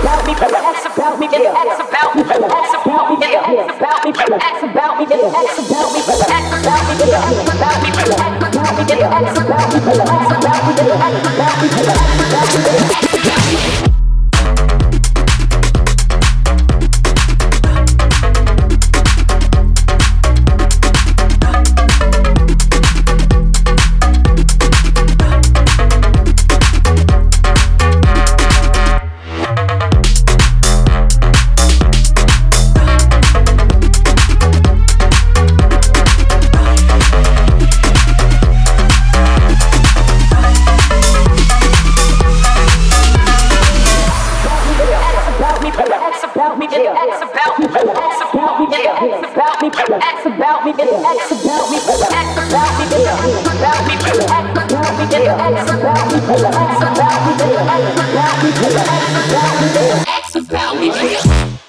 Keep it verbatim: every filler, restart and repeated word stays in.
about me, relax about me, relax about me, relax about me, relax about me, relax about me, relax about me, relax about me, relax about me, relax about me, relax about me, relax about me, relax about me, relax about me. About me, relax about me, relax about me, relax about me, relax about me, relax about me, relax about me, relax about me, relax about me, relax about me, relax about me, relax about me, relax about me, relax about me.